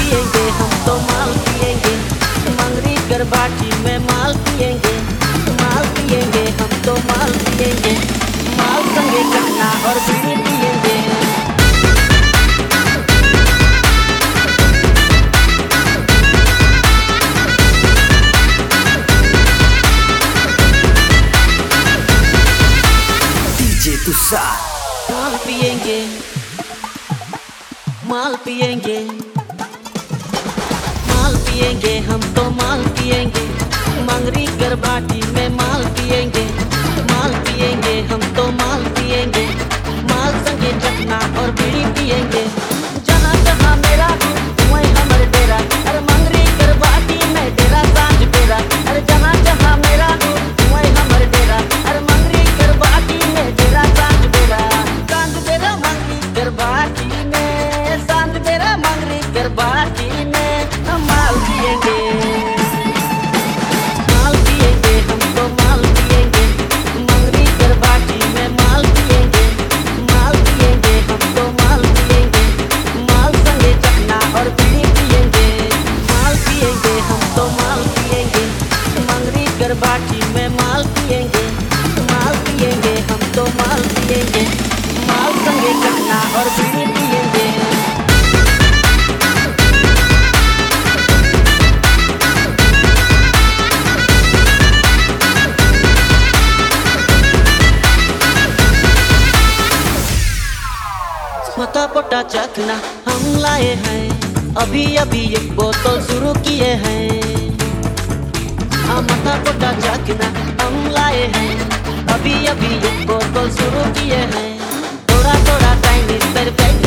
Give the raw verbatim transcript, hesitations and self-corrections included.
पिएंगे हम तो माल पिएंगे, मंगरी गरबाटी में माल पिएंगे, माल पिएंगे हम तो माल पिएंगे, माल संगे चखना और बीड़ी पिएंगे। डीजे तुषार। माल पिएंगे, माल पिएंगे, माल पिएंगे हम तो माल पिएंगे, मंगरी गरबाटी में माल पिएंगे, माल पिएंगे हम तो माल पिएंगे, माल संगे चखना और बीड़ी पिएंगे। जहाँ जहाँ मेरा वहीं हमर डेरा, अरे मंगरी गरबाटी में डेरा सांझ बेरा, अरे जहाँ जहाँ मेरा वहीं हमर डेरा, अरे मंगरी गरबाटी में डेरा सांझ बेरा, सांझ बेरा मंगरी गरबाटी में, सांझ बेरा मंगरी गरबाटी में हम माल पिएंगे, माल पिएंगे हम तो माल पिएंगे, मंगरी गरबाटी में माल पिएंगे, माल पिएंगे हम तो माल पिएंगे, माल संगे चखना और बीड़ी पिएंगे, माल पिएंगे हम तो माल पिएंगे, मंगरी गरबाटी में माल पिएंगे, माल पिएंगे हम तो माल पिएंगे, माल संगे चखना और बीड़ी पिएंगे। छोटा पोटा चखना हम लाए हैं, अभी अभी एक बोतल शुरू किए हैं, हाँ मोटा पोटा चखना हम लाए हैं, अभी अभी एक बोतल शुरू किए हैं, थोड़ा थोड़ा टाइम इस पर